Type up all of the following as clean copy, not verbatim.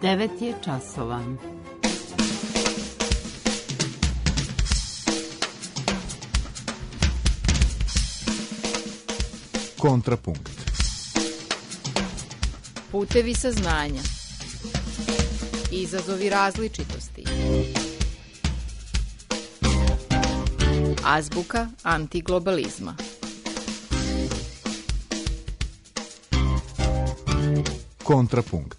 9 je časova. Kontrapunkt. Putevi saznanja. Izazovi različitosti. Azbuka antiglobalizma. Kontrapunkt.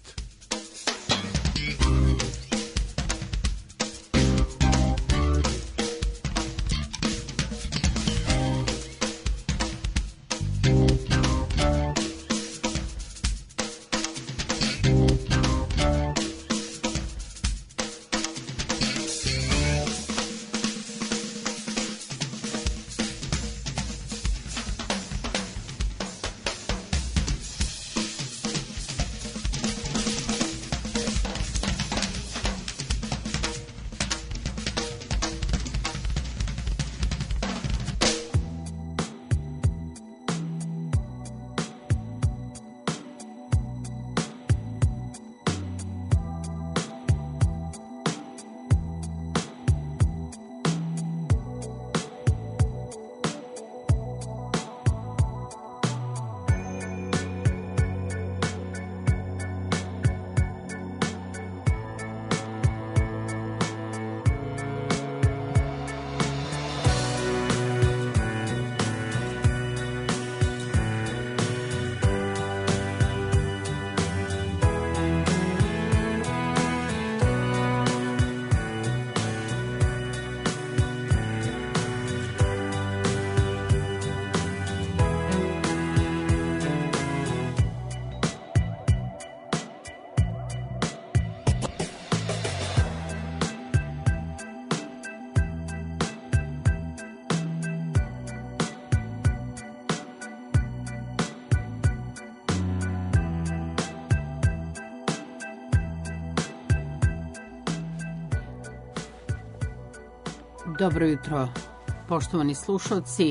Dobro jutro, poštovani slušalci.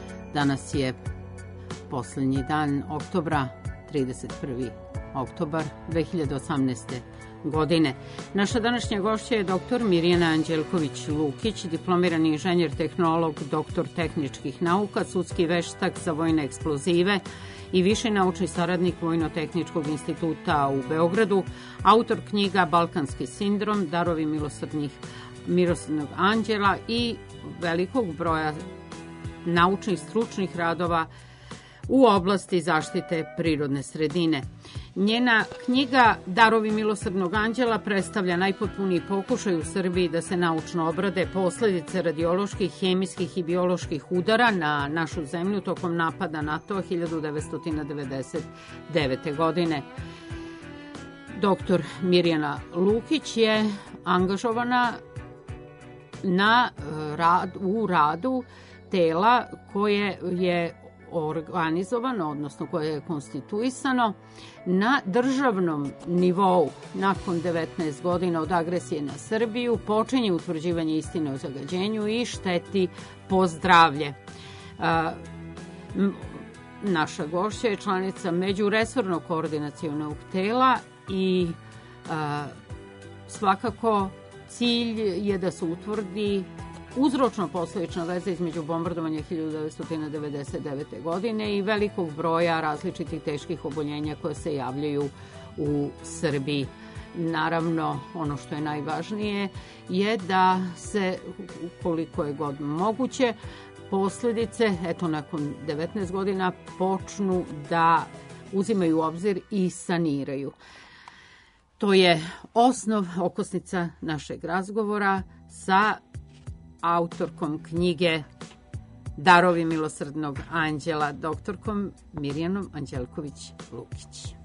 Danas je poslednji dan oktobra, 31. oktobar 2018. godine. Naša današnja gošća je dr. Mirjana Anđelković-Lukić, diplomirani inženjer tehnolog, doktor tehničkih nauka, sudski veštak za vojne eksplozive i viši naučni saradnik Vojno-tehničkog instituta u Beogradu, autor knjiga Balkanski sindrom, Darovi milosrdnog anđela i velikog broja naučnih stručnih radova u oblasti zaštite prirodne sredine. Njena knjiga Darovi milosrdnog anđela predstavlja najpotpuniji pokušaj u Srbiji da se naučno obrade posledice radioloških, hemijskih i bioloških udara na našu zemlju tokom napada NATO 1999. godine. Dr. Mirjana Lukić je angažovana u radu tela koje je organizovano, odnosno koje je konstituisano na državnom nivou. Nakon 19 godina od agresije na Srbiju počinje utvrđivanje istine o zagađenju i šteti po zdravlje. Naša gošća je članica međuresornog koordinacionog tela i svakako cilj je da se utvrdi uzročno-posledična veza između bombardovanja 1999. godine i velikog broja različitih teških oboljenja koje se javljaju u Srbiji. Naravno, ono što je najvažnije je da se, koliko je god moguće, posledice, eto nakon 19 godina, počnu da uzimaju u obzir i saniraju. To je osnov, okosnica našeg razgovora sa autorkom knjige Darovi milosrdnog anđela, doktorkom Mirjanom Anđelković-Lukić.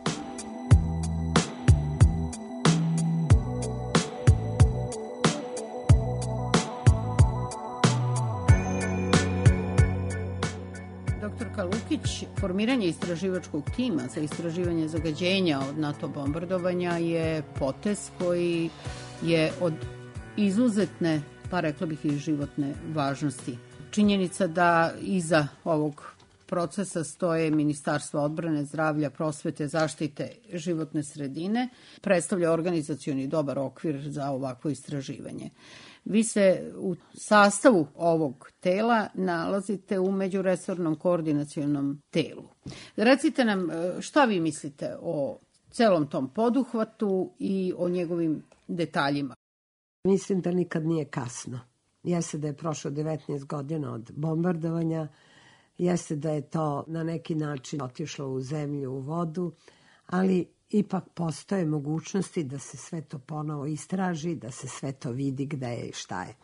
Doktorka Lukić, formiranje istraživačkog tima za istraživanje zagađenja od NATO bombardovanja je potez koji je od izuzetne, pa rekla bih i životne važnosti. Činjenica da iza ovog procesa stoje Ministarstva odbrane, zdravlja, prosvete, zaštite životne sredine, predstavlja organizacioni dobar okvir za ovakvo istraživanje. Vi se u sastavu ovog tela nalazite u međuresornom koordinacionom telu. Recite nam šta vi mislite o celom tom poduhvatu i o njegovim detaljima. Mislim da nikad nije kasno. Jeste da je prošlo 19 godina od bombardovanja, jeste da je to na neki način otišlo u zemlju, u vodu, ali ipak postoje mogućnosti da se sve to ponovo istraži, da se sve to vidi gde je i šta je.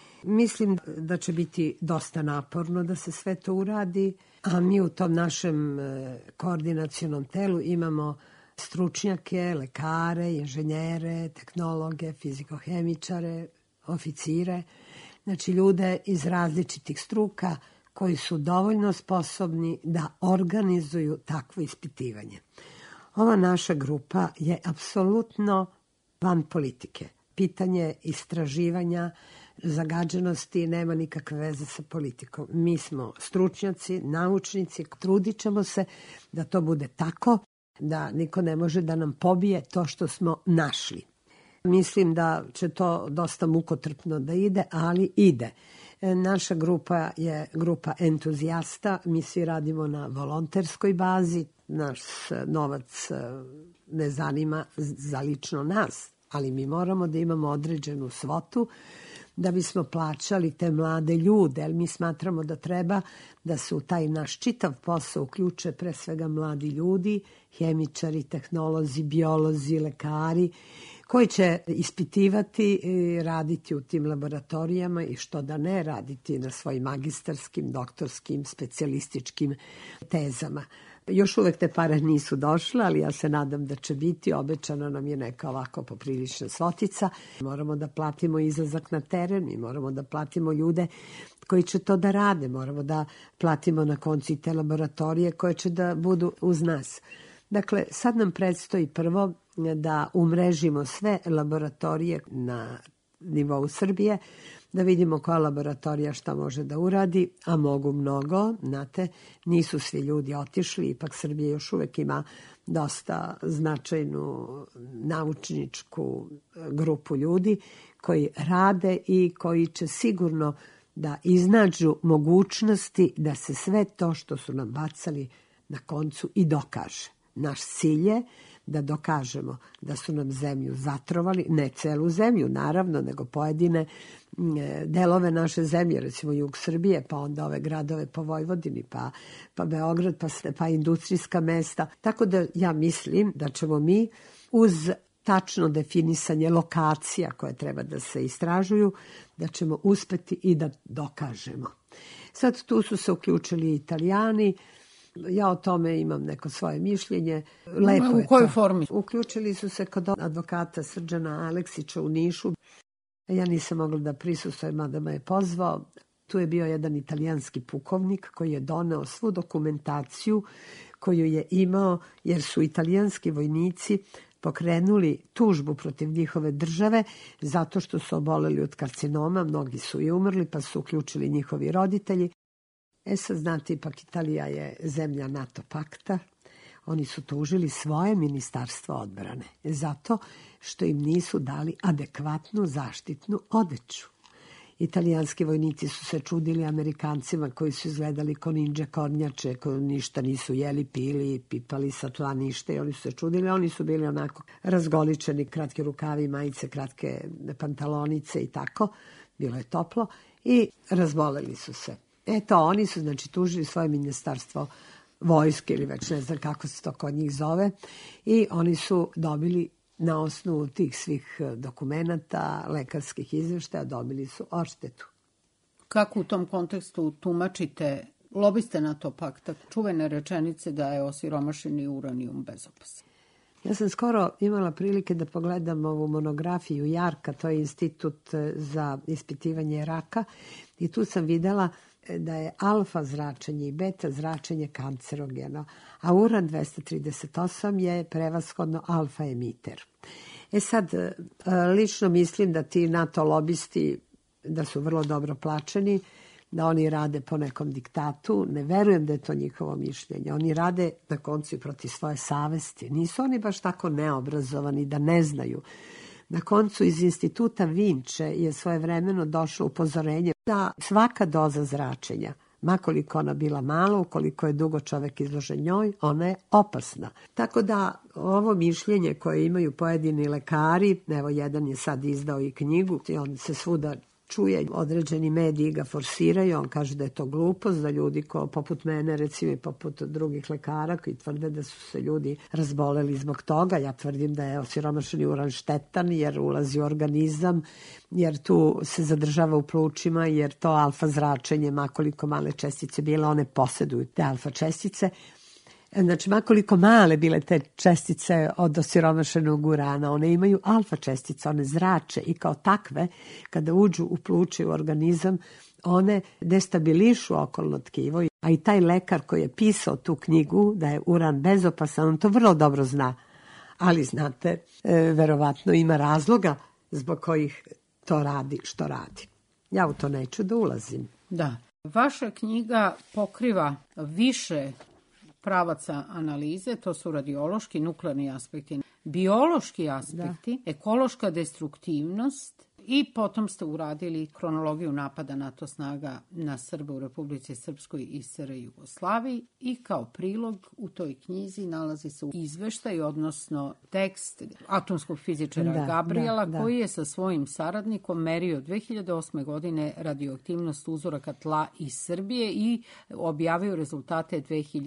Mislim da će biti dosta naporno da se sve to uradi, a mi u tom našem koordinacionom telu imamo stručnjake, lekare, inženjere, tehnologe, fizikohemičare, oficire, znači ljude iz različitih struka koji su dovoljno sposobni da organizuju takvo ispitivanje. Ova naša grupa je apsolutno van politike. Pitanje istraživanja zagađenosti nema nikakve veze sa politikom. Mi smo stručnjaci, naučnici, trudit ćemo se da to bude tako, da niko ne može da nam pobije to što smo našli. Mislim da će to dosta mukotrpno da ide, ali ide. Naša grupa je grupa entuzijasta, mi svi radimo na volonterskoj bazi, naš novac ne zanima za lično nas, ali mi moramo da imamo određenu svotu da bismo plaćali te mlade ljude, jer mi smatramo da treba da se u taj naš čitav posao uključe pre svega mladi ljudi, hemičari, tehnolozi, biolozi, lekari, koji će ispitivati i raditi u tim laboratorijama i što da ne raditi na svojim magistarskim, doktorskim, specijalističkim tezama. Još uvek te pare nisu došle, ali ja se nadam da će biti. Obećana nam je neka ovako poprilična svotica. Moramo da platimo izlazak na teren, mi moramo da platimo ljude koji će to da rade. Moramo da platimo na koncu i te laboratorije koje će da budu uz nas. Dakle, sad nam predstoji prvo da umrežimo sve laboratorije na nivou Srbije, da vidimo koja laboratorija šta može da uradi, a mogu mnogo, znate, nisu svi ljudi otišli, ipak Srbija još uvek ima dosta značajnu naučničku grupu ljudi koji rade i koji će sigurno da iznađu mogućnosti da se sve to što su nam bacali na koncu i dokaže. Naš cilj je da dokažemo da su nam zemlju zatrovali, ne celu zemlju naravno, nego pojedine delove naše zemlje, recimo jug Srbije, pa onda ove gradove po Vojvodini, pa Beograd, pa industrijska mesta. Tako da ja mislim da ćemo mi uz tačno definisanje lokacija koje treba da se istražuju, da ćemo uspeti i da dokažemo. Sad tu su se uključili Italijani. Ja o tome imam neko svoje mišljenje. Lepo je u kojoj to. formi? Uključili su se kod advokata Srđana Aleksića u Nišu. Ja nisam mogla da prisustvujem, mada me je pozvao. Tu je bio jedan italijanski pukovnik koji je doneo svu dokumentaciju koju je imao, jer su italijanski vojnici pokrenuli tužbu protiv njihove države zato što su oboleli od karcinoma, mnogi su i umrli, pa su uključili njihovi roditelji. Sad znate, ipak Italija je zemlja NATO pakta. Oni su tužili svoje ministarstvo odbrane zato što im nisu dali adekvatnu zaštitnu odeću. Italijanski vojnici su se čudili Amerikancima koji su izgledali ko ninđe kornjače, koji ništa nisu jeli, pili, pipali sa tla ništa i oni su se čudili. Oni su bili onako razgoličeni, kratke rukavi, majice, kratke pantalonice i tako. Bilo je toplo i razboleli su se. Eto, oni su znači tužili svoje ministarstvo vojske ili već ne znam kako se to kod njih zove i oni su dobili na osnovu tih svih dokumenata, lekarskih izveštaja, dobili su odštetu. Kako u tom kontekstu tumačite lobiste NATO pakta, čuvene rečenice da je osiromašeni uranijum bezopasan? Ja sam skoro imala prilike da pogledam ovu monografiju Jarka, to je Institut za ispitivanje raka, i tu sam videla da je alfa zračenje i beta zračenje kancerogeno, a uran 238 je prevashodno alfa emiter. Sad, lično mislim da ti NATO lobisti da su vrlo dobro plaćeni, da oni rade po nekom diktatu. Ne verujem da je to njihovo mišljenje. Oni rade na koncu i protiv svoje savesti. Nisu oni baš tako neobrazovani da ne znaju. Na koncu iz instituta Vinče je svojevremeno došlo upozorenje da svaka doza zračenja, makoliko ona bila mala, ukoliko je dugo čovek izložen njoj, ona je opasna. Tako da ovo mišljenje koje imaju pojedini lekari, evo jedan je sad izdao i knjigu, i on se svuda čuje, određeni mediji ga forsiraju, on kaže da je to glupost, da ljudi poput mene, recimo i poput drugih lekara koji tvrde da su se ljudi razboleli zbog toga. Ja tvrdim da je osiromašeni uran štetan jer ulazi u organizam, jer tu se zadržava u plućima, jer to alfa zračenje, makoliko male čestice bile, one poseduju te alfa čestice. Znači, makoliko male bile te čestice od osiromašenog urana, one imaju alfa čestice, one zrače i kao takve, kada uđu u pluće, u organizam, one destabilišu okolno tkivo. A i taj lekar koji je pisao tu knjigu da je uran bezopasan, on to vrlo dobro zna. Ali, znate, verovatno ima razloga zbog kojih to radi što radi. Ja u to neću da ulazim. Da. Vaša knjiga pokriva više pravaca analize, to su radiološki, nuklearni aspekti, biološki aspekti, ekološka destruktivnost i potom ste uradili kronologiju napada NATO snaga na Srbe u Republici Srpskoj i SR Jugoslaviji i kao prilog u toj knjizi nalazi se izveštaj, odnosno tekst atomskog fizičara Gabriela koji je sa svojim saradnikom merio 2008. godine radioaktivnost uzoraka tla iz Srbije i objavio rezultate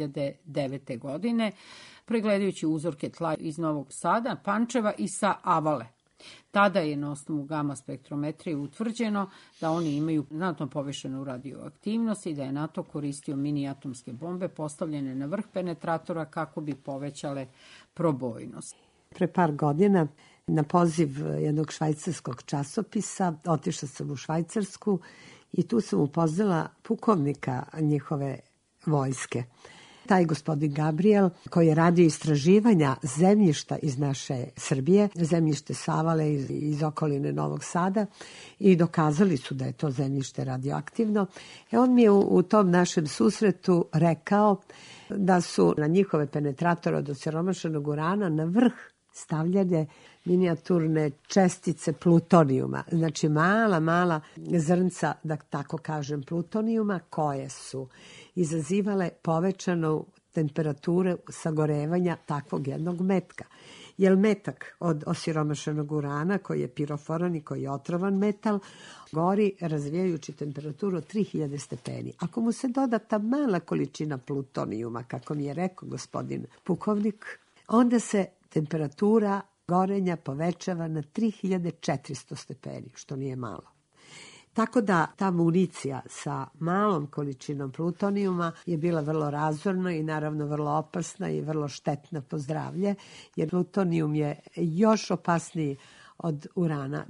2009. godine, pregledajući uzorke tla iz Novog Sada, Pančeva i sa Avale. Tada je na osnovu gama spektrometrije utvrđeno da oni imaju znatno povišenu radioaktivnost i da je NATO koristio mini atomske bombe postavljene na vrh penetratora kako bi povećale probojnost. Pre par godina na poziv jednog švajcarskog časopisa otišla sam u Švajcarsku i tu sam upoznala pukovnika njihove vojske. Taj gospodin Gabriel koji je radio istraživanja zemljišta iz naše Srbije, zemljište Savale iz okoline Novog Sada i dokazali su da je to zemljište radioaktivno. On mi je u tom našem susretu rekao da su na njihove penetratore od osiromašenog urana na vrh stavljene minijaturne čestice plutonijuma. Znači mala zrnca, da tako kažem, plutonijuma koje su izazivale povećanu temperaturu sagorevanja takvog jednog metka. Jer metak od osiromašenog urana, koji je piroforan i koji je otrovan metal, gori razvijajući temperaturu od 3000 stepeni. Ako mu se doda ta mala količina plutonijuma, kako mi je rekao gospodin pukovnik, onda se temperatura gorenja povećava na 3400 stepeni, što nije malo. Tako da ta municija sa malom količinom plutonijuma je bila vrlo razorna i naravno vrlo opasna i vrlo štetna po zdravlje, jer plutonijum je još opasniji od urana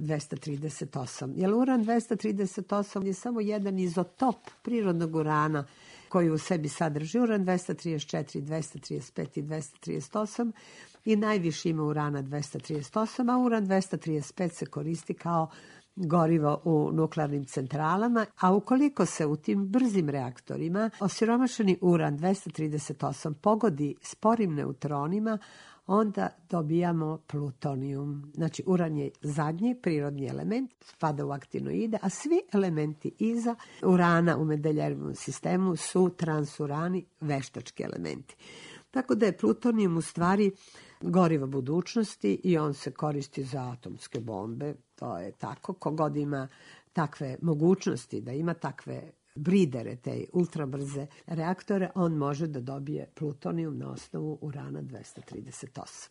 238. Jer uran 238 je samo jedan izotop prirodnog urana koji u sebi sadrži uran 234, 235 i 238 i najviše ima urana 238, a uran 235 se koristi kao gorivo u nuklearnim centralama, a ukoliko se u tim brzim reaktorima osiromašeni uran 238 pogodi sporim neutronima, onda dobijamo plutonijum. Znači, uran je zadnji prirodni element, spada u aktinoide, a svi elementi iza urana u Mendeljejevom sistemu su transurani, veštački elementi. Tako da je plutonijum u stvari gorivo budućnosti i on se koristi za atomske bombe. To je tako. Kogod ima takve mogućnosti, da ima takve bridere, te ultrabrze reaktore, on može da dobije plutonijum na osnovu urana 238.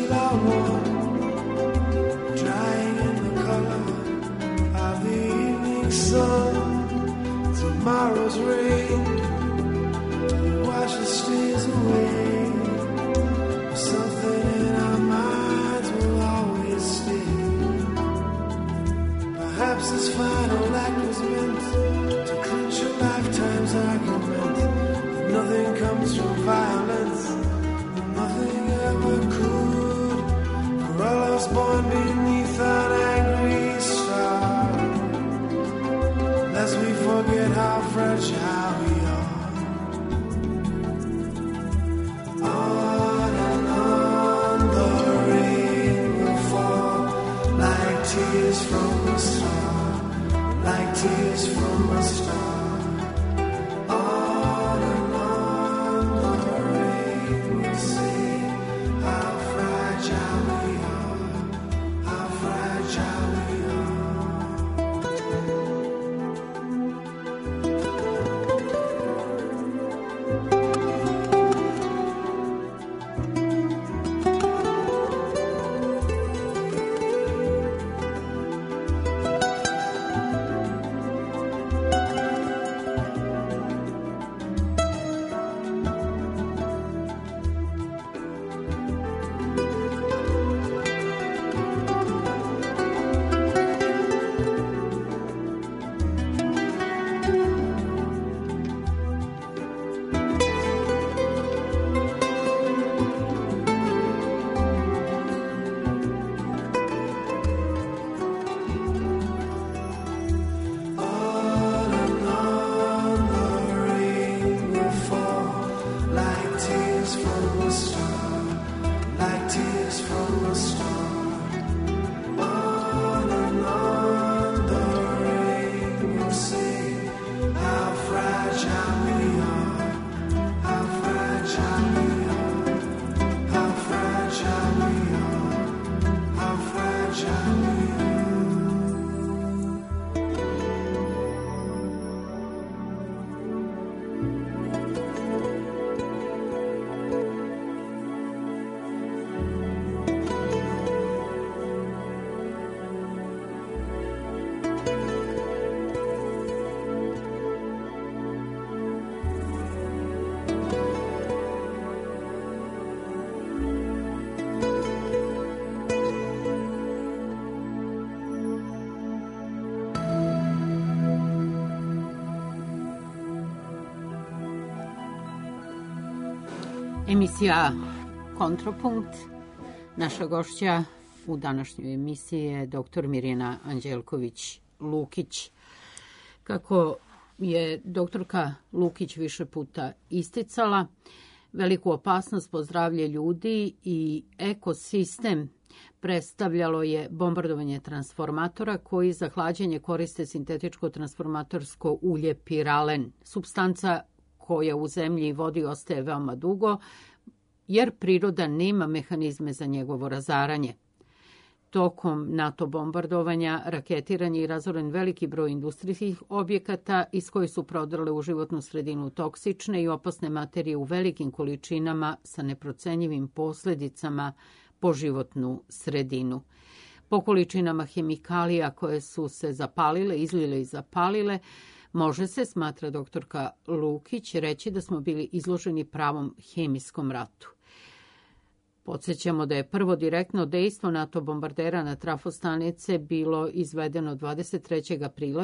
without one, drying in the color of the evening sun. Tomorrow's rain washes stains away. Something in our minds will always stay. Perhaps this final act was meant to clinch a lifetime's argument that nothing comes from violence, and nothing ever could. For all us born beneath an angry star, lest we forget how fragile we are. On and on the rain will fall like tears from a star, like tears from a star. On and on the rain will say how fragile we are, how fragile we are. Emisija Kontrapunkt. Naša gošća u današnjoj emisiji je dr. Mirjana Anđelković-Lukić. Kako je doktorka Lukić više puta isticala, veliku opasnost po zdravlje ljudi i ekosistem predstavljalo je bombardovanje transformatora koji za hlađenje koriste sintetičko transformatorsko ulje piralen, supstanca koja u zemlji i vodi ostaje veoma dugo, jer priroda nema mehanizme za njegovo razaranje. Tokom NATO bombardovanja raketiran je i razoren veliki broj industrijskih objekata iz kojih su prodrle u životnu sredinu toksične i opasne materije u velikim količinama sa neprocenjivim posledicama po životnu sredinu. Po količinama hemikalija koje su se zapalile, izlile i zapalile, može se, smatra doktorka Lukić, reći da smo bili izloženi pravom hemijskom ratu. Podsjećamo da je prvo direktno dejstvo NATO bombardera na trafostanice bilo izvedeno 23. aprila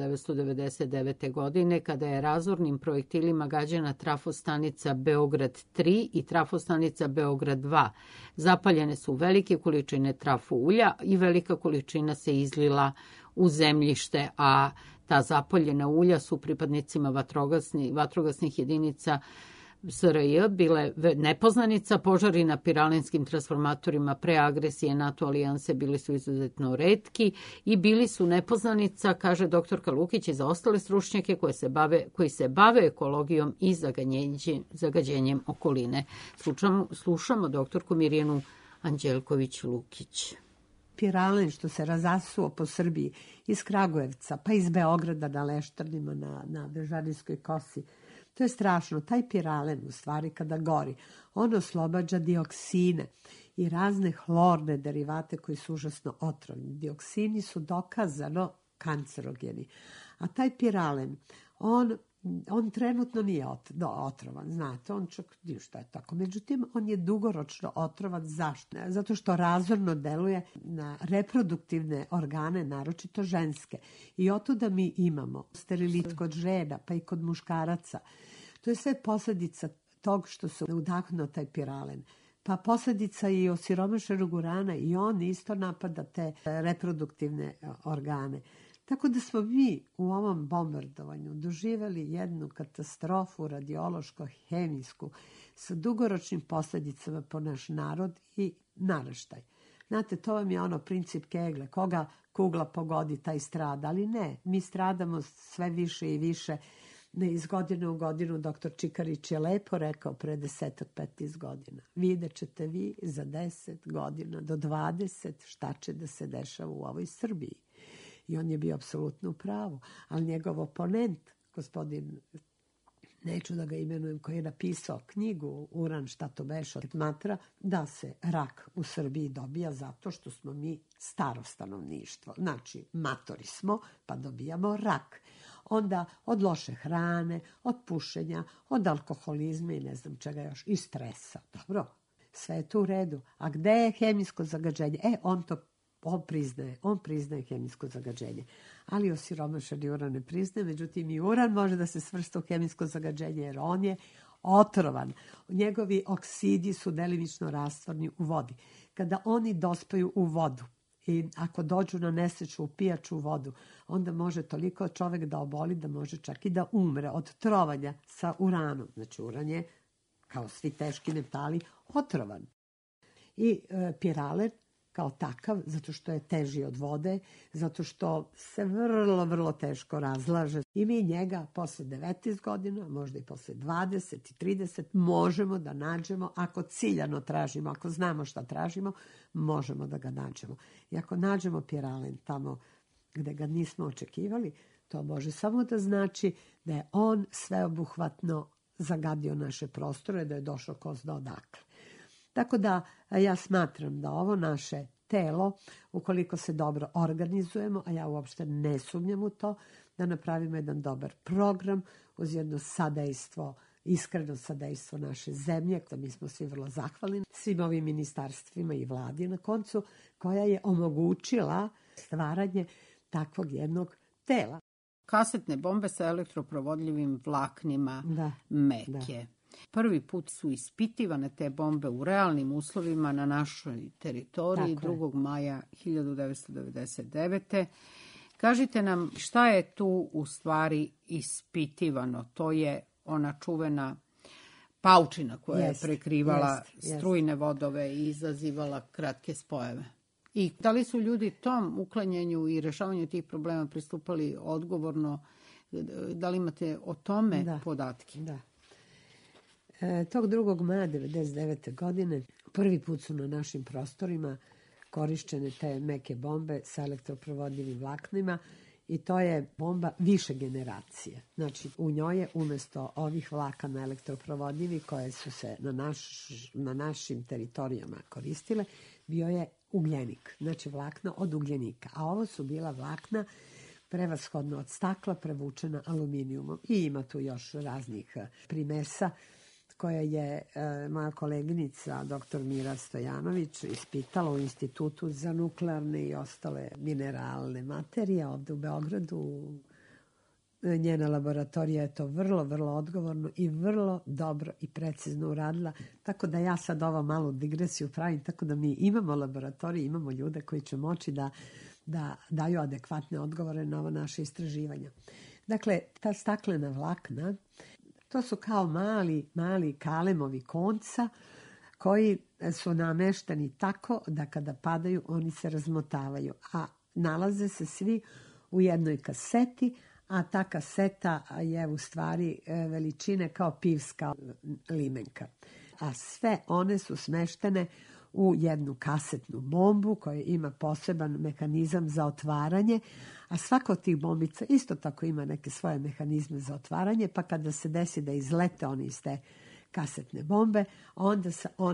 1999. godine, kada je razornim projektilima gađana trafostanica Beograd 3 i trafostanica Beograd 2. Zapaljene su velike količine trafo ulja i velika količina se izlila u zemljište, a ta zapaljena ulja su pripadnicima vatrogasnih jedinica SRJ bile nepoznanica. Požari na piralenskim transformatorima pre agresije NATO alijanse bili su izuzetno retki i bili su nepoznanica, kaže doktorka Lukić, i za ostale stručnjake koji se bave ekologijom i zagađenjem okoline. Slušamo doktorku Mirjanu Anđelković-Lukić. Piralen što se razasuo po Srbiji iz Kragujevca, pa iz Beograda na Leštarnima, na Bežanijskoj kosi. To je strašno. Taj piralen, u stvari, kada gori, on oslobađa dioksine i razne hlorne derivate koji su užasno otrovni. Dioksini su dokazano kancerogeni. A taj piralen, on trenutno nije otrovan, znate, on čak ništa je tako. Međutim, on je dugoročno otrovan. Zašto? Zato što razorno deluje na reproduktivne organe, naročito ženske. I otuda mi imamo sterilit kod žena, pa i kod muškaraca. To je sve posljedica tog što se udahnuo taj piralen. Pa posljedica i osiromašenog urana, i on isto napada te reproduktivne organe. Tako da smo mi u ovom bombardovanju doživjeli jednu katastrofu radiološko-hemijsku sa dugoročnim posljedicama po naš narod i naraštaj. Znate, to vam je ono princip Kegle, koga kugla pogodi taj strada, ali ne, mi stradamo sve više i više. Ne, iz godine u godinu. Doktor Čikarić je lepo rekao pre 10-15 godina. Vidjet ćete vi za 10 godina do 20 šta će da se dešava u ovoj Srbiji. I on je bio apsolutno u pravu. Ali njegov oponent, gospodin, neću da ga imenujem, koji je napisao knjigu Uran šta to beše, smatra da se rak u Srbiji dobija zato što smo mi staro stanovništvo. Znači, matori smo, pa dobijamo rak. Onda od loše hrane, od pušenja, od alkoholizma i ne znam čega još, i stresa. Dobro, sve je to u redu. A gde je hemijsko zagađenje? On priznaje hemijsko zagađenje. Ali osiromašeni uran ne priznaje. Međutim, i uran može da se svrsta u hemijsko zagađenje jer on je otrovan. Njegovi oksidi su delimično rastvorni u vodi. Kada oni dospaju u vodu i ako dođu na nesreću u pijaču vodu, onda može toliko čovjek da oboli da može čak i da umre od trovanja sa uranom. Znači, uran je, kao svi teški metali, otrovan. I piralen kao takav, zato što je teži od vode, zato što se vrlo, vrlo teško razlaže. I mi njega posle 19 godina, možda i posle 20 i 30, možemo da nađemo, ako ciljano tražimo, ako znamo šta tražimo, možemo da ga nađemo. I ako nađemo piralen tamo gde ga nismo očekivali, to može samo da znači da je on sveobuhvatno zagadio naše prostore, da je došao ko zna odakle. Tako da ja smatram da ovo naše telo, ukoliko se dobro organizujemo, a ja uopšte ne sumnjam u to, da napravimo jedan dobar program uz jedno sadejstvo, iskreno sadejstvo naše zemlje, da mi smo svi vrlo zahvalni svim ovim ministarstvima i vladi na koncu, koja je omogućila stvaranje takvog jednog tela. Kasetne bombe sa elektroprovodljivim vlaknima meke. Prvi put su ispitivane te bombe u realnim uslovima na našoj teritoriji 2. maja 1999. Kažite nam šta je tu u stvari ispitivano? To je ona čuvena paučina koja je prekrivala strujne vodove i izazivala kratke spojeve. I da li su ljudi tom uklanjanju i rešavanju tih problema pristupali odgovorno? Da li imate o tome podatke? Da. Tog 2. maja 1999. godine prvi put su na našim prostorima korišćene te meke bombe sa elektroprovodljivim vlaknima i to je bomba više generacije. Znači, u njoj je umjesto ovih vlakana elektroprovodljivi koje su se na našim teritorijama koristile, bio je ugljenik. Znači, vlakna od ugljenika. A ovo su bila vlakna prevashodno od stakla prevučena aluminijumom. I ima tu još raznih primesa koja je moja koleginica dr. Mira Stojanović ispitala u Institutu za nuklearne i ostale mineralne materije ovdje u Beogradu. Njena laboratorija je to vrlo, vrlo odgovorno i vrlo dobro i precizno uradila. Tako da ja sad ovo malu digresiju pravim, tako da mi imamo laboratorije, imamo ljude koji će moći da daju adekvatne odgovore na ovo naše istraživanja. Dakle, ta staklena vlakna, to su kao mali kalemovi konca koji su namešteni tako da kada padaju oni se razmotavaju, a nalaze se svi u jednoj kaseti, a ta kaseta je u stvari veličine kao pivska limenka. A sve one su smeštene u jednu kasetnu bombu koja ima poseban mehanizam za otvaranje, a svaka od tih bombica isto tako ima neke svoje mehanizme za otvaranje, pa kada se desi da izlete oni iz te kasetne bombe, onda se one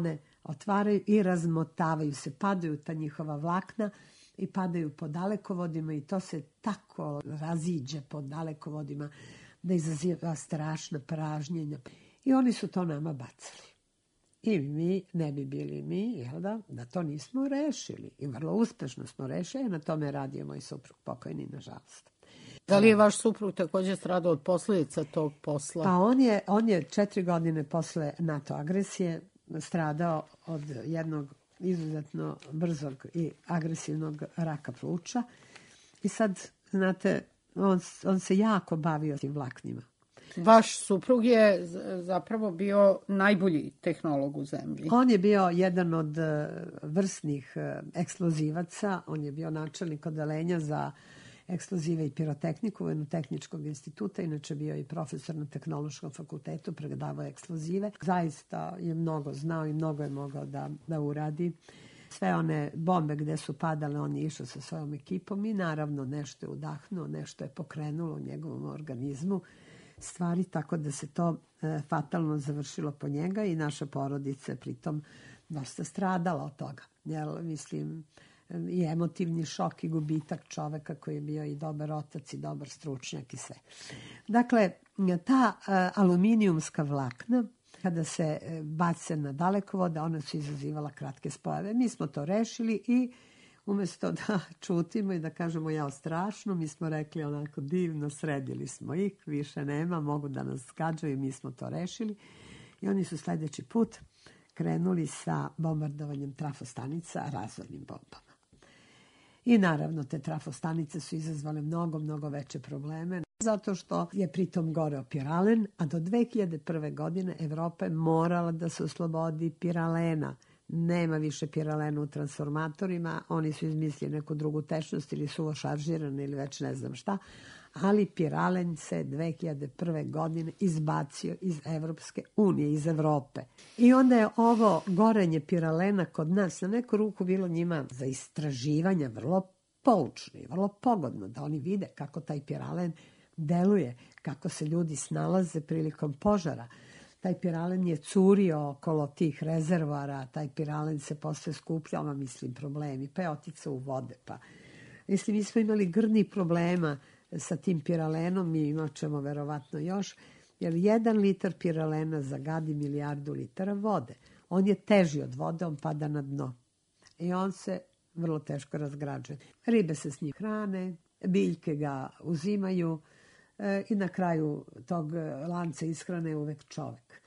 otvaraju i razmotavaju se, padaju ta njihova vlakna i padaju po dalekovodima i to se tako raziđe po dalekovodima da izaziva strašna pražnjenja. I oni su to nama bacili. I mi ne bi bili mi, jel da to nismo rešili. I vrlo uspešno smo rešili, na tome radio moj suprug pokojni, nažalost. Da li je vaš suprug također stradao od posljedica tog posla? Pa on je 4 godine posle NATO agresije stradao od jednog izuzetno brzog i agresivnog raka pluća. I sad, znate, on se jako bavio tim vlaknima. Vaš suprug je zapravo bio najbolji tehnolog u zemlji. On je bio jedan od vrsnih eksplozivaca. On je bio načelnik odeljenja za eksplozive i pirotehniku Vojno-tehničkog instituta. Inače bio i profesor na Tehnološkom fakultetu, predavao eksplozive. Zaista je mnogo znao i mnogo je mogao da uradi. Sve one bombe gde su padale, on je išao sa svojom ekipom i naravno nešto je udahnuo, nešto je pokrenulo u njegovom organizmu stvari, tako da se to fatalno završilo po njega i naša porodica je pritom dosta stradala od toga. Jer, mislim, i emotivni šok i gubitak čoveka koji je bio i dobar otac i dobar stručnjak i sve. Dakle, ta aluminijumska vlakna, kada se bace na dalekovode, ona su izazivala kratke spojeve. Mi smo to rešili i umjesto da čutimo i da kažemo jao strašno, mi smo rekli onako divno, sredili smo ih, više nema, mogu da nas gađaju, mi smo to rešili. I oni su sljedeći put krenuli sa bombardovanjem trafostanica razornim bombama. I naravno te trafostanice su izazvale mnogo veće probleme, zato što je pritom goreo piralen, a do 2001. godine Evropa je morala da se oslobodi piralena. Nema više piralena u transformatorima, oni su izmislili neku drugu tečnost ili su šaržirani ili već ne znam šta, ali piralen se 2001. godine izbacio iz Evropske unije, iz Evrope. I onda je ovo gorenje piralena kod nas na neku ruku bilo njima za istraživanje vrlo poučno i vrlo pogodno, da oni vide kako taj piralen deluje, kako se ljudi snalaze prilikom požara. Taj piralen je curio okolo tih rezervoara, taj piralen se posle skupljava, mislim, problemi, pa je oticao u vode. Mi smo imali grdnih problema sa tim piralenom i imat ćemo verovatno još, jer 1 litar piralena zagadi 1 milijardu litara vode. On je teži od vode, on pada na dno i on se vrlo teško razgrađuje. Ribe se s njim hrane, biljke ga uzimaju i na kraju tog lanca ishrane je uvek čovek.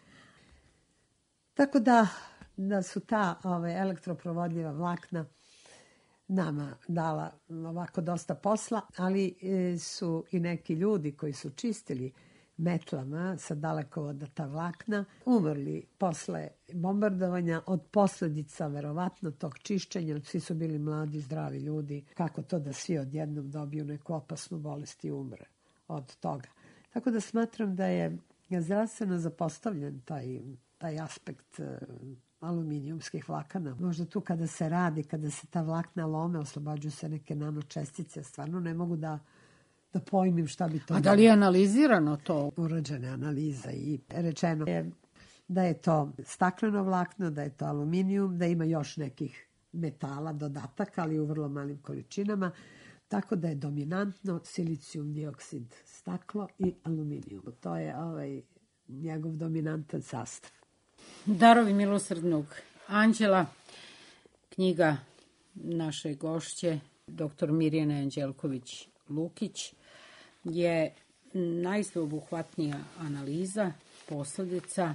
Tako da su ta elektroprovodljiva vlakna nama dala ovako dosta posla, ali su i neki ljudi koji su čistili metlama sa dalekovoda ta vlakna umrli posle bombardovanja od posljedica verovatno tog čišćenja. Svi su bili mladi, zdravi ljudi. Kako to da svi odjednom dobiju neku opasnu bolest i umre od toga. Tako da smatram da je zdravstveno zapostavljen taj aspekt aluminijumskih vlakana. Možda tu kada se radi, kada se ta vlakna lome, oslobađuju se neke nanočestice. Stvarno ne mogu da pojmim šta bi to... A da li je analizirano to? Urađene analiza i rečeno je da je to stakleno vlakno, da je to aluminijum, da ima još nekih metala, dodataka, ali u vrlo malim količinama. Tako da je dominantno silicijum dioksid, staklo i aluminijum. To je njegov dominantan sastav. Darovi milosrdnog anđela, knjiga naše gošće, dr. Mirjane Anđelković-Lukić, je najsveobuhvatnija analiza posljedica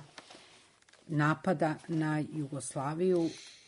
napada na Jugoslaviju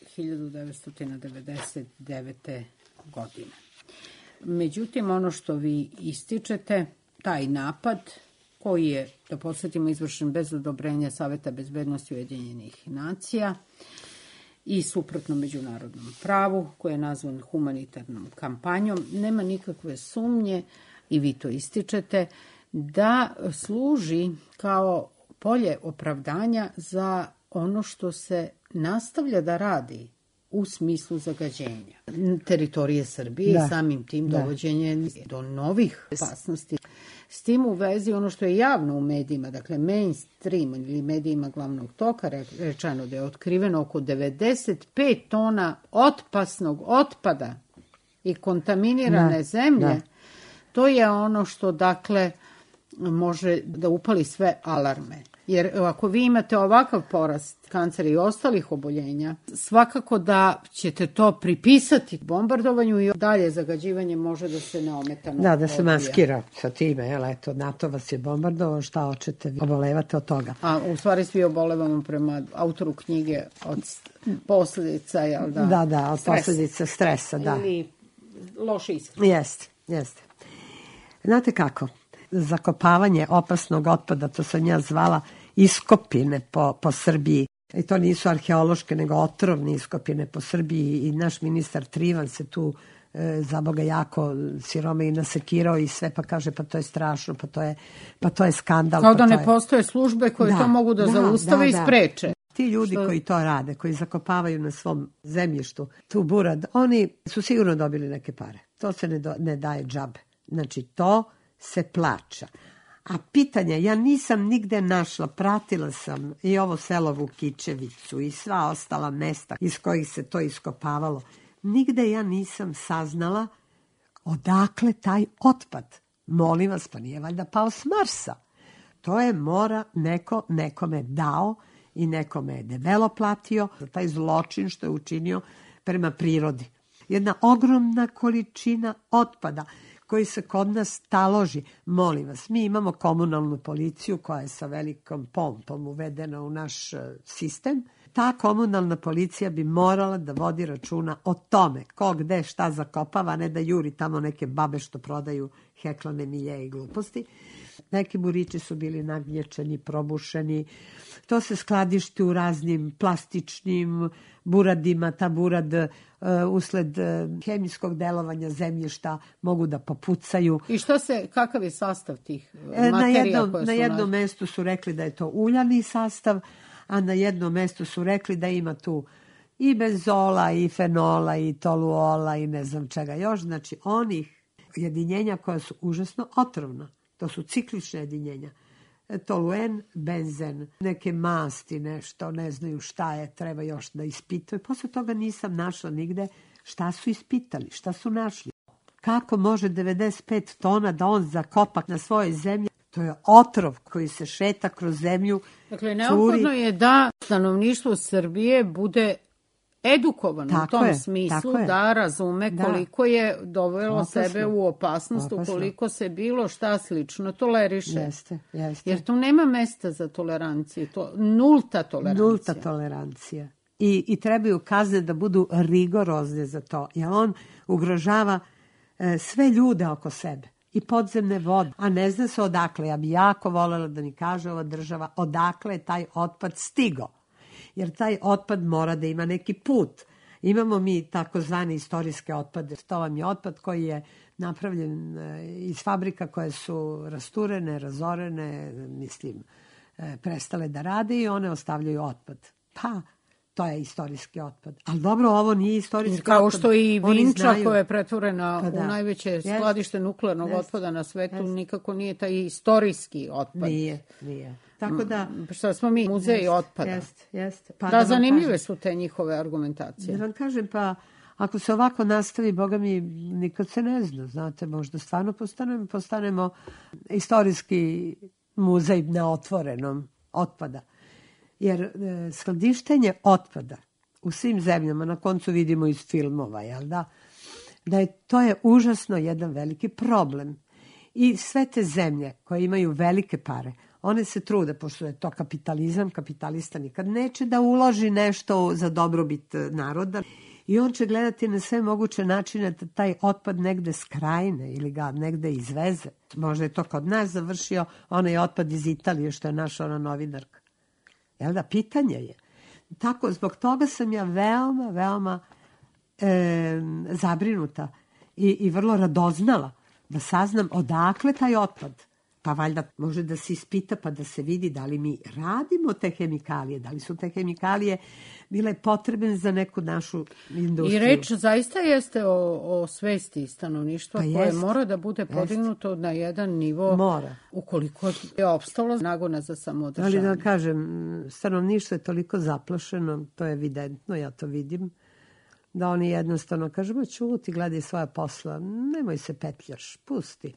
1999. godine. Međutim, ono što vi ističete, taj napad koji je, da podsjetimo, izvršen bez odobrenja Saveta bezbednosti Ujedinjenih nacija i suprotno međunarodnom pravu, koji je nazvan humanitarnom kampanjom, nema nikakve sumnje, i vi to ističete, da služi kao polje opravdanja za ono što se nastavlja da radi u smislu zagađenja teritorije Srbije i samim tim dovođenje do novih opasnosti. S tim u vezi ono što je javno u medijima, dakle mainstream ili medijima glavnog toka, rečeno da je otkriveno oko 95 tona opasnog otpada i kontaminirane zemlje, to je ono što dakle može da upali sve alarme. Jer ako vi imate ovakav porast kancera i ostalih oboljenja, svakako da ćete to pripisati bombardovanju i dalje zagađivanje može da se neometano da se maskira sa time, eto, NATO vas je bombardovao, šta hoćete, obolevate od toga. A u stvari svi obolevamo prema autoru knjige od posljedica, jel da? Da, od posljedica stresa, da. Ili loše ishrane. Jeste. Znate kako? Zakopavanje opasnog otpada, to sam ja zvala iskopine po Srbiji. I to nisu arheološke, nego otrovne iskopine po Srbiji i naš ministar Trivan se tu za Boga jako sirome i nasekirao i sve, pa kaže pa to je strašno, pa to je skandal. Kao da ne postoje službe koje to mogu da zaustave i spreče. Ti ljudi koji to rade, koji zakopavaju na svom zemljištu tu burad, oni su sigurno dobili neke pare. To se ne daje džabe. Znači to se plaća. A pitanje, ja nisam nigde našla, pratila sam i ovo selo Vukičevicu i sva ostala mesta iz kojih se to iskopavalo. Nigde ja nisam saznala odakle taj otpad. Molim vas, pa nije valjda pao s Marsa. To je mora neko nekome dao i nekome je debelo platio za taj zločin što je učinio prema prirodi. Jedna ogromna količina otpada koji se kod nas taloži. Molim vas, mi imamo komunalnu policiju koja je sa velikom pompom uvedena u naš sistem. Ta komunalna policija bi morala da vodi računa o tome ko gde šta zakopava, ne da juri tamo neke babe što prodaju heklane milje i gluposti. Neki burići su bili nagnječeni, probušeni. To se skladišti u raznim plastičnim buradima. Ta burad usled hemijskog delovanja zemljišta mogu da popucaju. I kakav je sastav tih materija koje su na jednom mestu su rekli da je to uljani sastav, a na jednom mestu su rekli da ima tu i benzola, i fenola, i toluola, i ne znam čega još. Znači, onih jedinjenja koja su užasno otrovna. To su ciklične jedinjenja. Toluen, benzen, neke masti, nešto, ne znaju šta je, treba još da ispitaju. Posle toga nisam našla nigde šta su ispitali, šta su našli. Kako može 95 tona da on zakopa na svojoj zemlji? To je otrov koji se šeta kroz zemlju. Dakle, neophodno je da stanovništvo Srbije bude edukovano u tom smislu da razume koliko je dovelo sebe u opasnost, ukoliko se bilo šta slično toleriše. Jeste. Jer tu nema mesta za toleranciju. To nulta tolerancija. I trebaju kazne da budu rigorozne za to. Jer on ugrožava sve ljude oko sebe. I podzemne vode. A ne zna se odakle. Ja bi jako voljela da mi kaže ova država odakle je taj otpad stigao. Jer taj otpad mora da ima neki put. Imamo mi takozvane istorijske otpade. To vam je otpad koji je napravljen iz fabrika koje su rasturene, razorene, prestale da rade i one ostavljaju otpad. Pa, to je istorijski otpad. Ali dobro, ovo nije istorijski otpad. Kao što i Vinča koja je pretvorena u najveće skladište nuklearnog otpada na svetu, nikako nije taj istorijski otpad. Nije. Tako da... Što smo mi muzej otpada. Jeste. Da, zanimljive su te njihove argumentacije. Da vam kažem, pa ako se ovako nastavi, Boga mi, nikad se ne zna, znate, možda stvarno postanemo istorijski muzej na otvorenom otpada. Jer skladištenje otpada u svim zemljama, na koncu vidimo iz filmova, to je užasno jedan veliki problem. I sve te zemlje koje imaju velike pare, one se trude, pošto je to kapitalizam, kapitalista nikad neće da uloži nešto za dobrobit naroda i on će gledati na sve moguće načine da taj otpad negde skrajne ili ga negde izveze. Možda je to kod nas završio onaj otpad iz Italije što je našla ona novinarka. Jel da, pitanje je. Tako, zbog toga sam ja veoma zabrinuta i vrlo radoznala da saznam odakle taj otpad. Pa valjda može da se ispita pa da se vidi da li mi radimo te hemikalije, da li su te hemikalije bile potrebne za neku našu industriju. I reč zaista jeste o svesti stanovništva koje mora da bude podignuto na jedan nivo ukoliko je opstalo nagona za samoodržanje. Ali da kažem, stanovništvo je toliko zaplašeno, to je evidentno, ja to vidim, da oni jednostavno kažu, ćuti, gledaj svoja posla, nemoj se petljaš, pusti.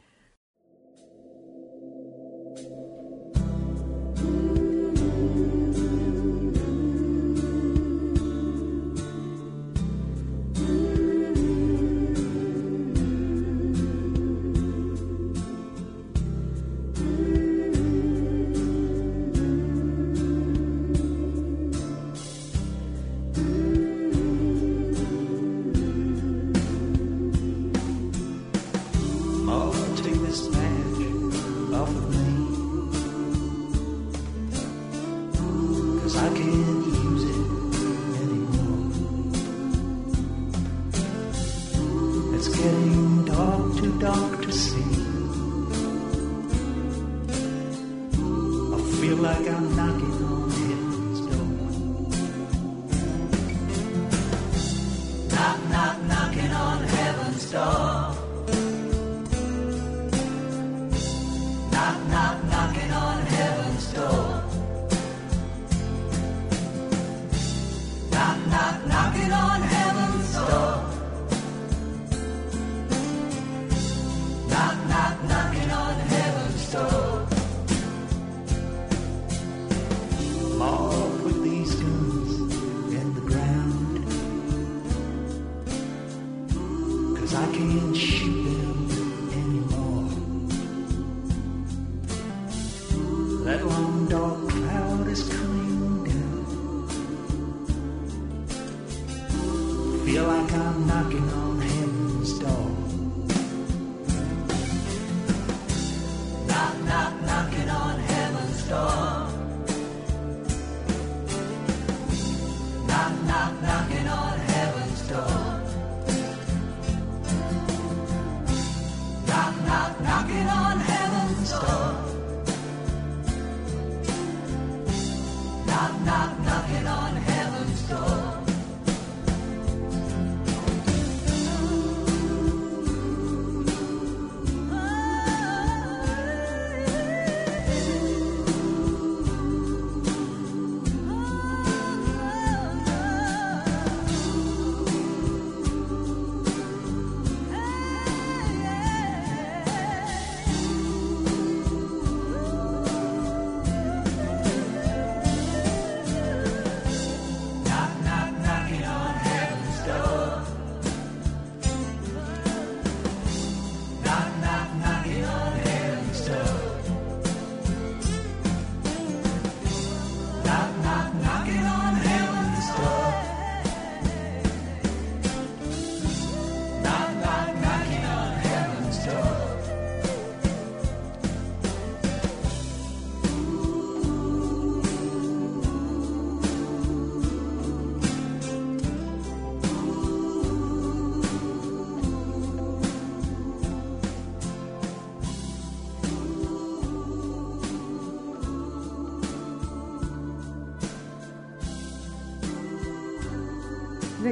Godine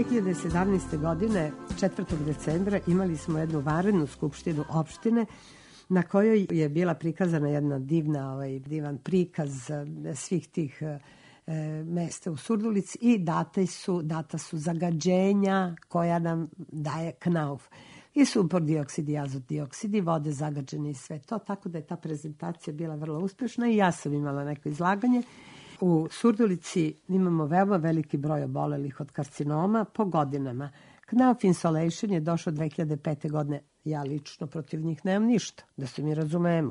2017. 4. decembra imali smo jednu vanrednu skupštinu opštine na kojoj je bila prikazana jedna divan prikaz svih tih mesta u Surdulici i data su zagađenja koja nam daje Knauf. I sumpor dioksid i azot dioksid i vode zagađene i sve to, tako da je ta prezentacija bila vrlo uspešna i ja sam imala neko izlaganje. U Surdulici imamo veoma veliki broj obolelih od karcinoma po godinama. Knauf Insolation je došao 2005. godine. Ja lično protiv njih nemam ništa, da se mi razumemo.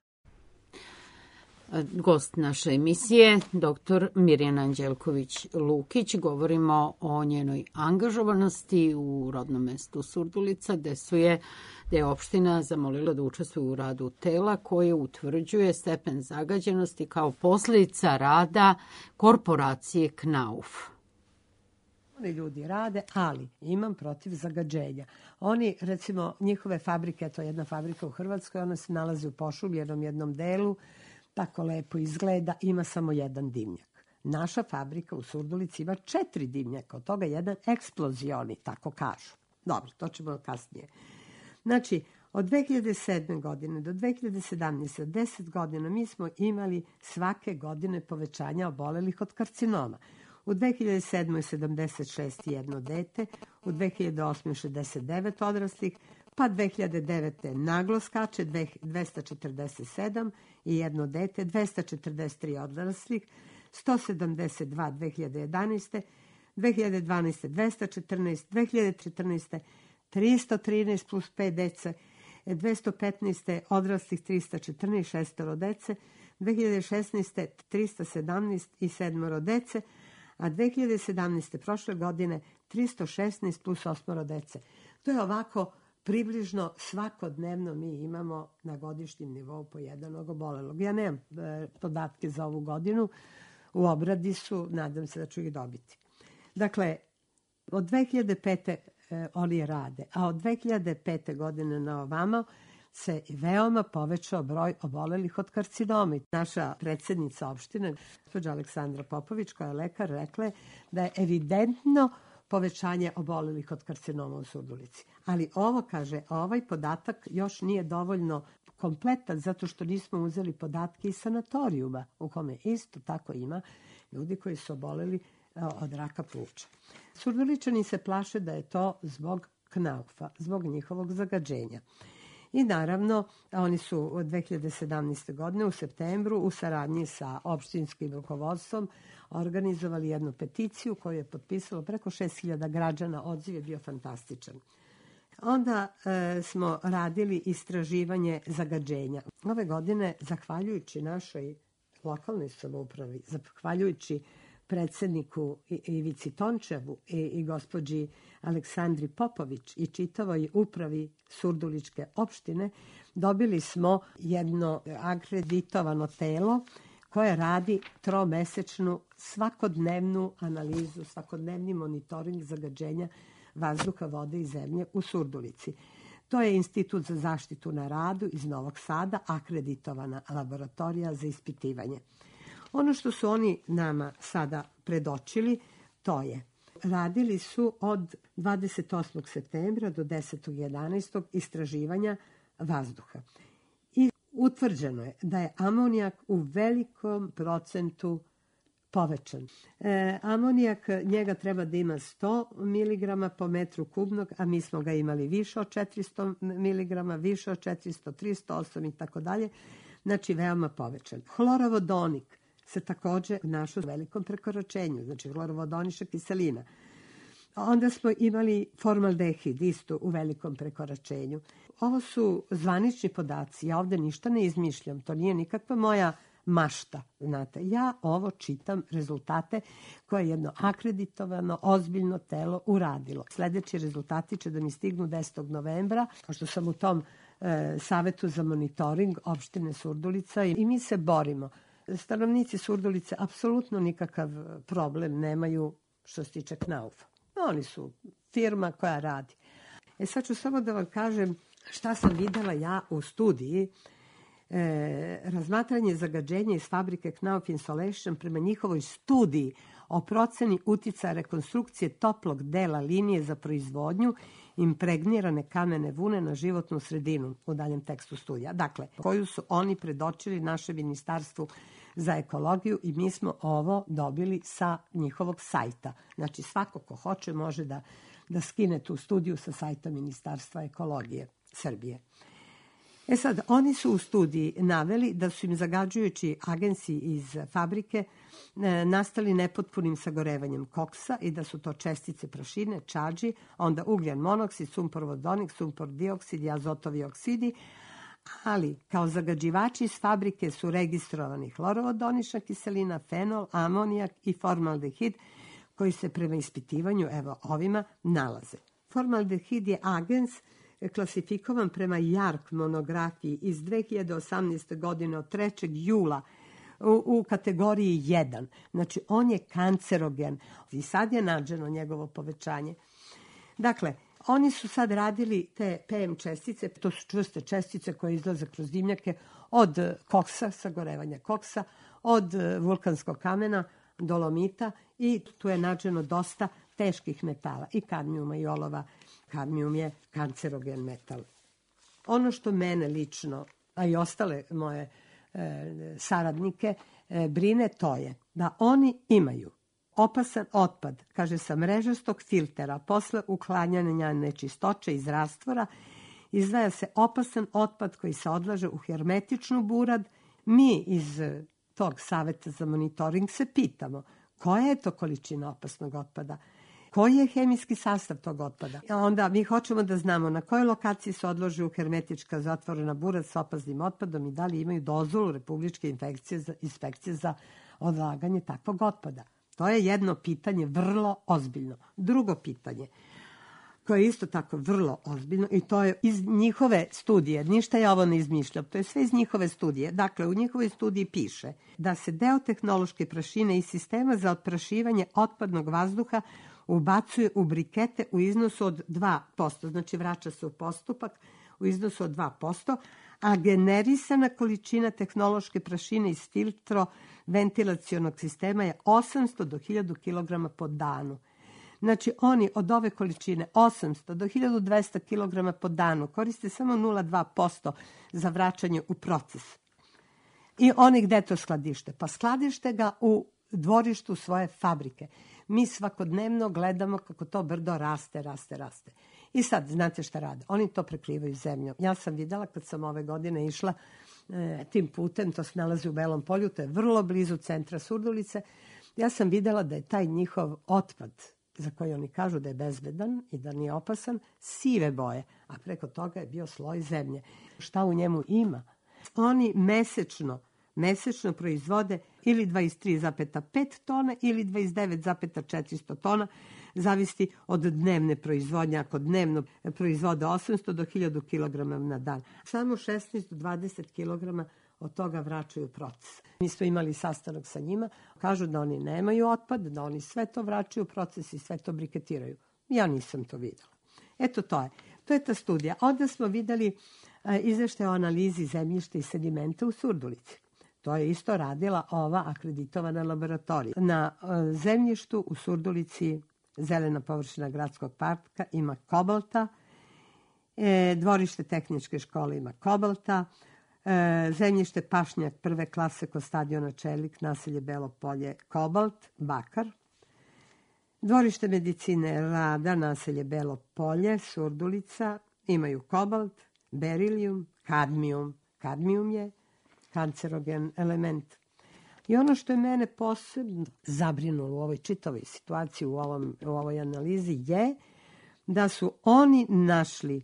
Gost naše emisije, dr. Mirjana Anđelković-Lukić. Govorimo o njenoj angažovanosti u rodnom mestu Surdulica, gde je opština zamolila da učestvuje u radu tela koje utvrđuje stepen zagađenosti kao posljedica rada korporacije Knauf. Oni ljudi rade, ali imam protiv zagađenja. Oni, recimo, njihove fabrike, to je jedna fabrika u Hrvatskoj, ona se nalazi u pošumljenom jednom delu, tako lepo izgleda, ima samo jedan dimnjak. Naša fabrika u Surdulici ima 4 dimnjaka, od toga jedan eksplozioni, tako kažu. Dobro, to ćemo kasnije. Znači, od 2007. godine do 2017. 10 godina mi smo imali svake godine povećanja obolelih od karcinoma. U 2007. 76 jedno dete, u 2008. 69 odraslih, pa 2009. naglo skače 247 i jedno dete, 243 odraslih, 172 2011. 2012. 214, 2014. 313 plus 5 dece, 215. odraslih 314, šestoro dece, 2016. 317 i sedmoro dece, a 2017. prošle godine 316 plus 8 dece. To je ovako približno svakodnevno mi imamo na godišnjem nivou po jednog obolelog. Ja nemam podatke za ovu godinu, u obradi su, nadam se da ću ih dobiti. Dakle, od 2005. oni rade, a od 2005. godine na ovamo se veoma povećao broj obolelih od karcinoma. Naša predsjednica opštine, gospođa Aleksandra Popović, koja je lekar, rekla da je evidentno povećanje obolelih od karcinoma u Surdulici. Ali ovo, kaže, ovaj podatak još nije dovoljno kompletan zato što nismo uzeli podatke iz sanatorijuma u kome isto tako ima ljudi koji su oboleli od raka pluća. Surduličani se plaše da je to zbog knaufa, zbog njihovog zagađenja. I naravno, oni su od 2017. godine u septembru u saradnji sa opštinskim rukovodstvom organizovali jednu peticiju koju je potpisalo preko 6.000 građana. Odziv je bio fantastičan. Onda smo radili istraživanje zagađenja. Ove godine, zahvaljujući našoj lokalnoj samoupravi, zahvaljujući predsjedniku Ivici Tončevu i gospođi Aleksandri Popović i čitavoj upravi Surduličke opštine, dobili smo jedno akreditovano telo koje radi tromesečnu svakodnevnu analizu, svakodnevni monitoring zagađenja vazduha, vode i zemlje u Surdulici. To je Institut za zaštitu na radu iz Novog Sada, akreditovana laboratorija za ispitivanje. Ono što su oni nama sada predočili, to je, radili su od 28. septembra do 10.11. istraživanja vazduha. I utvrđeno je da je amonijak u velikom procentu povećan. Amonijak, njega treba da ima 100 mg po metru kubnog, a mi smo ga imali više od 400 mg, više od 400, 308 i tako dalje. Znači, veoma povećan. Hlorovodonik se također našao u velikom prekoračenju, znači hlorovodonična kiselina. Onda smo imali formaldehid isto u velikom prekoračenju. Ovo su zvanični podaci, ja ovdje ništa ne izmišljam, to nije nikakva moja mašta, znate. Ja ovo čitam rezultate koje je jedno akreditovano, ozbiljno telo uradilo. Sljedeći rezultati će da mi stignu 10. novembra, pošto sam u tom savetu za monitoring opštine Surdulica i mi se borimo. Stanovnici Surdulice apsolutno nikakav problem nemaju što se tiče knaufa. Oni su firma koja radi. Sad ću samo da vam kažem šta sam videla ja u studiji. Razmatranje zagađenja iz fabrike Knauf Insulation prema njihovoj studiji o proceni uticaja rekonstrukcije toplog dela linije za proizvodnju impregnirane kamene vune na životnu sredinu u daljem tekstu studija. Dakle, koju su oni predočili našem ministarstvu za ekologiju i mi smo ovo dobili sa njihovog sajta. Znači, svako ko hoće može da skine tu studiju sa sajta Ministarstva ekologije Srbije. Sad, oni su u studiji naveli da su im zagađujući agensi iz fabrike nastali nepotpunim sagorevanjem koksa i da su to čestice prašine, čađi, onda ugljen monoksid, sumpor vodonik, sumpor dioksid i azotovi oksidi, ali kao zagađivači iz fabrike su registrovani hlorovodonična kiselina, fenol, amonijak i formaldehid koji se prema ispitivanju ovima nalaze. Formaldehid je agens klasifikovan prema JARC monografiji iz 2018. godine od 3. jula u kategoriji 1. Znači, on je kancerogen i sad je nađeno njegovo povećanje. Dakle, oni su sad radili te PM čestice, to su čvrste čestice koje izlaze kroz dimnjake od koksa, sagorevanja koksa, od vulkanskog kamena, dolomita i tu je nađeno dosta teških metala, i kadmijuma i olova. Kadmijum je kancerogen metal. Ono što mene lično, a i ostale moje saradnike brine, to je da oni imaju opasan otpad, kaže, sa mrežastog filtera, posle uklanjanja nečistoće iz rastvora, izdvaja se opasan otpad koji se odlaže u hermetičnu burad. Mi iz tog saveta za monitoring se pitamo koja je to količina opasnog otpada, koji je hemijski sastav tog otpada. A onda mi hoćemo da znamo na kojoj lokaciji se odloži u hermetička zatvorena burad sa opasnim otpadom i da li imaju dozvolu Republičke inspekcije za odlaganje takvog otpada. To je jedno pitanje vrlo ozbiljno. Drugo pitanje, koje je isto tako vrlo ozbiljno, i to je iz njihove studije, ništa je ovo ne izmišljam, to je sve iz njihove studije. Dakle, u njihovoj studiji piše da se deo tehnološke prašine i sistema za otprašivanje otpadnog vazduha ubacuje u brikete u iznosu od 2%, znači vraća se u postupak u iznosu od 2%, a generisana količina tehnološke prašine iz filtro-ventilacionog sistema je 800 do 1000 kg po danu. Znači, oni od ove količine 800 do 1200 kg po danu koriste samo 0,2% za vraćanje u proces. I oni gde to skladište? Pa skladište ga u dvorištu svoje fabrike. Mi svakodnevno gledamo kako to brdo raste. I sad, znate šta rade? Oni to prekrivaju zemljom. Ja sam videla kad sam ove godine išla tim putem, to se nalazi u Belom Polju, to je vrlo blizu centra Surdulice. Ja sam videla da je taj njihov otpad, za koji oni kažu da je bezbedan i da nije opasan, sive boje, a preko toga je bio sloj zemlje. Šta u njemu ima? Oni mesečno proizvode ili 23,5 tona ili 29,400 tona, zavisi od dnevne proizvodnje. Ako dnevno proizvode 800 do 1000 kg na dan, samo 16 do 20 kg od toga vraćaju u proces. Mi smo imali sastanak sa njima, kažu da oni nemaju otpad, da oni sve to vraćaju u proces i sve to briketiraju. Ja nisam to videla. Eto, to je ta studija. Onda smo videli izveštaj o analizi zemljišta i sedimenta u Surdulici. To je isto radila ova akreditovana laboratorija. Na zemljištu u Surdulici, zelena površina gradskog parka, ima kobalta, dvorište tehničke škole ima kobalta, zemljište pašnjak prve klase kod stadiona Čelik, naselje Belo Polje, kobalt, bakar. Dvorište medicine Rada, naselje Belo Polje, Surdulica, imaju kobalt, berilijum, kadmijum. Kadmijum je kancerogen element. I ono što je mene posebno zabrinulo u ovoj čitavoj situaciji, u ovoj analizi, je da su oni našli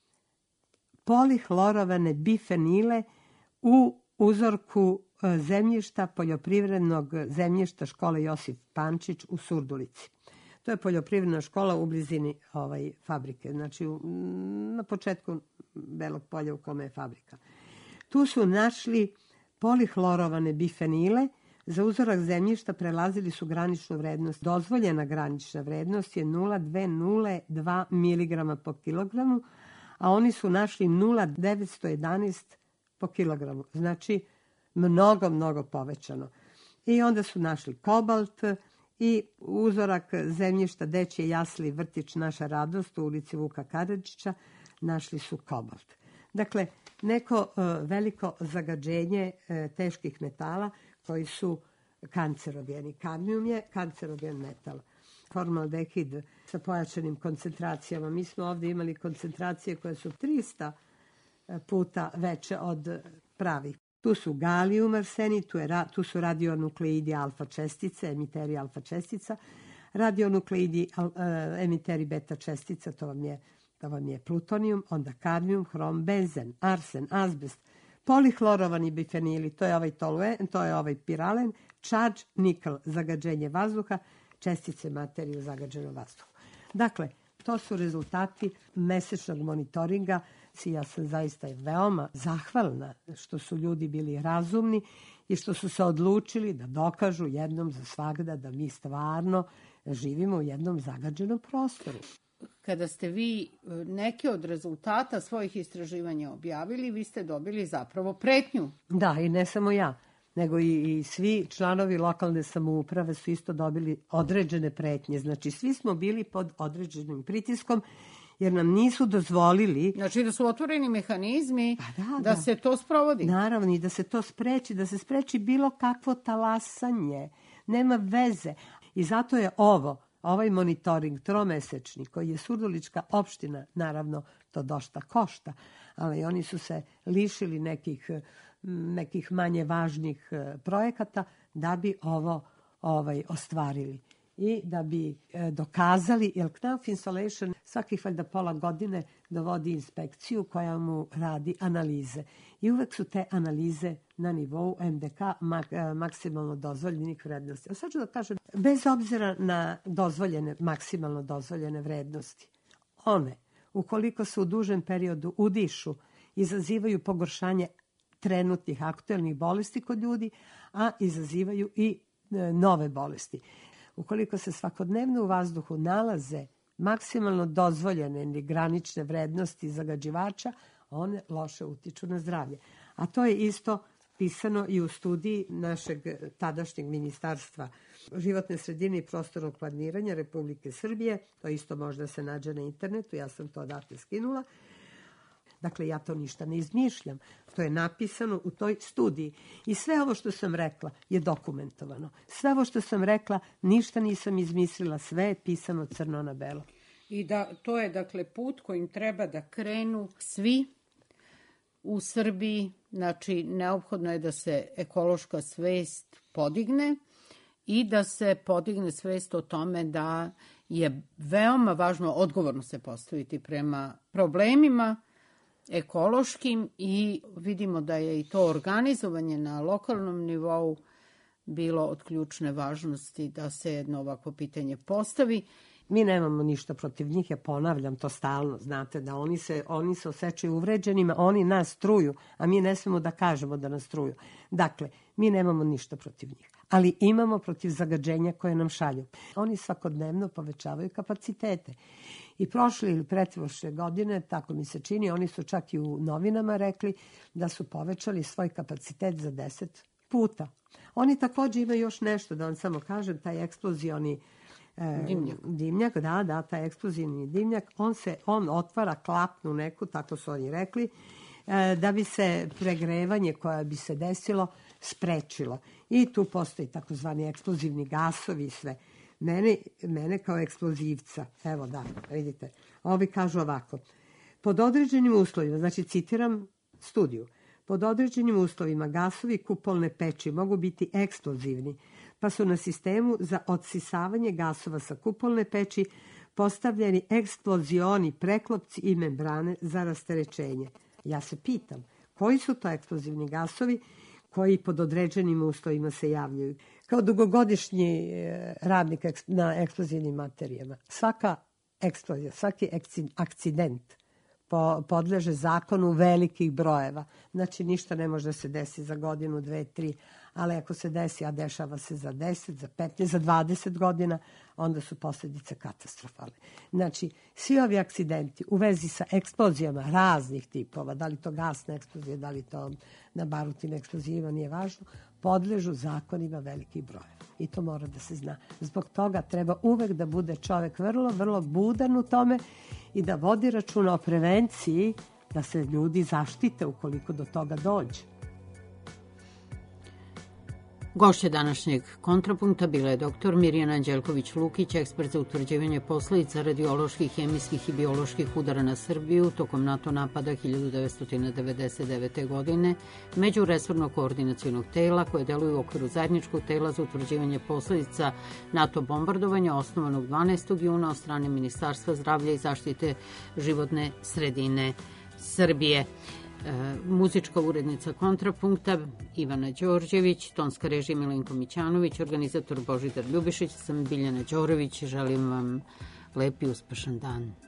polihlorovane bifenile u uzorku zemljišta, poljoprivrednog zemljišta škole Josip Pančić u Surdulici. To je poljoprivredna škola u blizini fabrike, znači na početku Belog Polja u kome je fabrika. Tu su našli polihlorovane bifenile, za uzorak zemljišta prelazili su graničnu vrednost. Dozvoljena granična vrednost je 0,202 mg po kilogramu, a oni su našli 0,911 po kilogramu. Znači, mnogo povećano. I onda su našli kobalt i uzorak zemljišta Dečje jasli vrtić Naša radost u ulici Vuka Karadžića, našli su kobalt. Dakle, neko veliko zagađenje teških metala koji su kancerogeni. Kadmijum je kancerogen metal. Formaldehid sa pojačanim koncentracijama. Mi smo ovdje imali koncentracije koje su 300 puta veće od pravih. Tu su galijum, arsenij, tu su radionukleidi alfa čestice, emiteri alfa čestica, radionukleidi emiteri beta čestica, to vam je plutonijum, onda kadmijum, hrom, benzen, arsen, azbest, polihlorovani bifenili, to je ovaj toluen, to je ovaj piralen, čađ, nikl, zagađenje vazduha, čestice materije u zagađenom vazduhu. Dakle, to su rezultati mesečnog monitoringa. Ja sam zaista veoma zahvalna što su ljudi bili razumni i što su se odlučili da dokažu jednom za svagda da mi stvarno živimo u jednom zagađenom prostoru. Kada ste vi neke od rezultata svojih istraživanja objavili, vi ste dobili zapravo pretnju. Da, i ne samo ja, nego i svi članovi lokalne samouprave su isto dobili određene pretnje. Znači, svi smo bili pod određenim pritiskom, jer nam nisu dozvolili... Znači da su otvoreni mehanizmi da se to sprovodi. Naravno, i da se to spreči, da se spreči bilo kakvo talasanje. Nema veze. I zato je ovaj monitoring tromesečni, koji je Surdulička opština, naravno to dosta košta, ali oni su se lišili nekih manje važnih projekata da bi ovo ostvarili. I da bi dokazali, jer Knauf Insulation svakih valjda pola godine dovodi inspekciju koja mu radi analize. I uvek su te analize na nivou MDK maksimalno dozvoljenih vrednosti. A sad ću da kažem, bez obzira na maksimalno dozvoljene vrednosti, one, ukoliko se u dužem periodu udišu, izazivaju pogoršanje trenutnih aktuelnih bolesti kod ljudi, a izazivaju i nove bolesti. Ukoliko se svakodnevno u vazduhu nalaze maksimalno dozvoljene ili granične vrednosti zagađivača, one loše utiču na zdravlje. A to je isto pisano i u studiji našeg tadašnjeg ministarstva životne sredine i prostornog planiranja Republike Srbije. To isto možda se nađe na internetu, ja sam to odatle skinula. Dakle, ja to ništa ne izmišljam. To je napisano u toj studiji. I sve ovo što sam rekla je dokumentovano. Sve ovo što sam rekla, ništa nisam izmislila, sve je pisano crno na belo. I da to je, dakle, put kojim treba da krenu svi u Srbiji. Znači, neophodno je da se ekološka svest podigne i da se podigne svest o tome da je veoma važno odgovorno se postaviti prema problemima ekološkim i vidimo da je i to organizovanje na lokalnom nivou bilo od ključne važnosti da se jedno ovako pitanje postavi. Mi nemamo ništa protiv njih, ja ponavljam to stalno, znate da oni se osjećaju uvređenima, oni nas truju, a mi ne smemo da kažemo da nas truju. Dakle, mi nemamo ništa protiv njih, ali imamo protiv zagađenja koje nam šalju. Oni svakodnevno povećavaju kapacitete. I prošle ili pretprošle godine, tako mi se čini, oni su čak i u novinama rekli da su povećali svoj kapacitet za 10 puta. Oni također imaju još nešto, da vam samo kažem, taj eksplozioni dimnjak, da, taj eksplozivni dimnjak, on otvara klapnu neku, tako su oni rekli, da bi se pregrevanje koje bi se desilo sprečilo. I tu postoji takozvani eksplozivni gasovi i sve. Mene kao eksplozivca, evo da, vidite, ovi kažu ovako, pod određenim uslovima, znači citiram studiju, pod određenim uslovima gasovi kupolne peći mogu biti eksplozivni, pa su na sistemu za odsisavanje gasova sa kupolne peći postavljeni eksplozioni preklopci i membrane za rasterećenje. Ja se pitam, koji su to eksplozivni gasovi koji pod određenim uslovima se javljaju? Kao dugogodišnji radnik na eksplozivnim materijama, svaka eksplozija, svaki akcident podleže zakonu velikih brojeva. Znači, ništa ne može da se desi za godinu, 2, 3, ali ako se desi, a dešava se za 10, za 15, za 20 godina, onda su posljedice katastrofalne. Znači, svi ovi akcidenti u vezi sa eksplozijama raznih tipova, da li to gasne eksplozije, da li to na barutim eksplozijima, nije važno, podležu zakonima velikih brojeva. I to mora da se zna. Zbog toga treba uvek da bude čovek vrlo, vrlo budan u tome i da vodi računa o prevenciji, da se ljudi zaštite ukoliko do toga dođe. Gošća današnjeg kontrapunkta bila je dr. Mirjana Anđelković-Lukić, ekspert za utvrđivanje posledica radioloških, hemijskih i bioloških udara na Srbiju tokom NATO napada 1999. godine međuresornog koordinacionog tela koje deluje u okviru zajedničkog tela za utvrđivanje posledica NATO bombardovanja osnovanog 12. juna od strane Ministarstva zdravlja i zaštite životne sredine Srbije. Muzička urednica kontrapunkta Ivana Đorđević, tonska režija Milenko Mićanović, organizator Božidar Ljubišić, sam Biljana Đorović. Želim vam lep i uspešan dan.